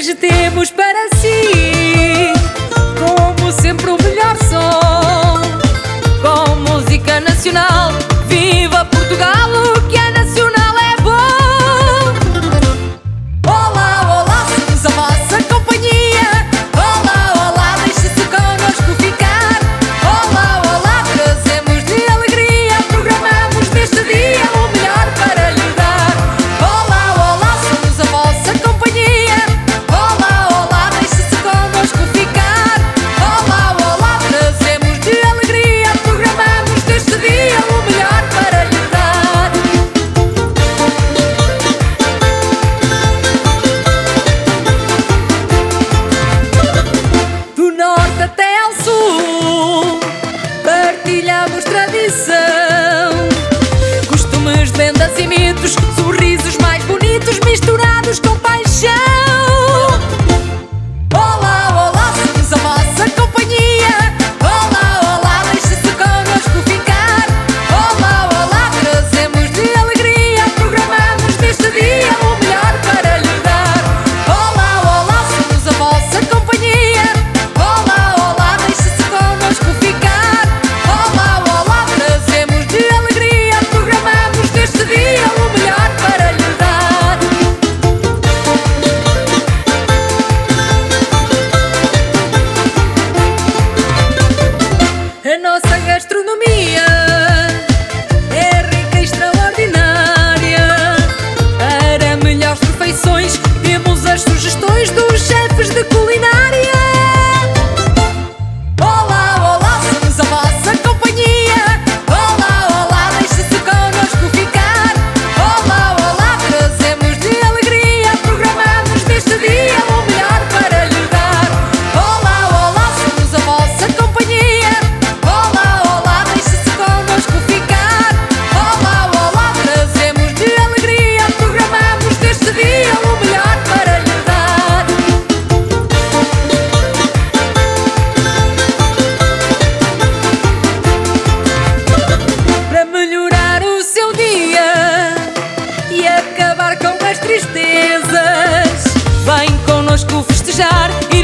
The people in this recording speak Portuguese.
hoje temos para si, como sempre, o melhor som, com música nacional. Viva Portugal, o que é nacional é bom. Olá, olá, somos a vossa companhia. Olá, olá, deixe-se connosco ficar. Olá, olá, trazemos-lhe alegria. Programamos neste dia o melhor para lhe dar. Olá, olá, somos a vossa companhia. Olá, olá, deixe-se connosco ficar. Olá, olá, trazemos-lhe alegria. Programamos neste dia o melhor para lhe dar. Do norte até ao sul, partilhamos tradição, costumes, lendas e mitos, sorrisos mais bonitos misturados com paixão. Olá, olá, somos a vossa companhia. Olá, olá, deixe-se connosco ficar. Olá, olá, trazemos-lhe alegria. Programamos neste dia o melhor para lhe dar. Olá, olá, somos a vossa companhia. Olá, olá, deixe-se connosco ficar. Olá, olá, trazemos-lhe alegria. Programamos neste dia o melhor para lhe dar. A nossa gastronomia é rica e extraordinária. Para melhores refeições temos as sugestões dos chefes de culinária. Olá, olá, somos a vossa companhia. Olá, olá, deixe-se connosco ficar. Olá, olá, trazemos-lhe alegria. Programamos neste dia o melhor para lhe dar. Olá, olá, somos a vossa companhia. Olá, olá, deixe-se connosco ficar. Olá, olá, trazemos-lhe alegria. Programamos neste dia o melhor para lhe dar. Para melhorar o seu dia e acabar com as tristezas, vem connosco festejar.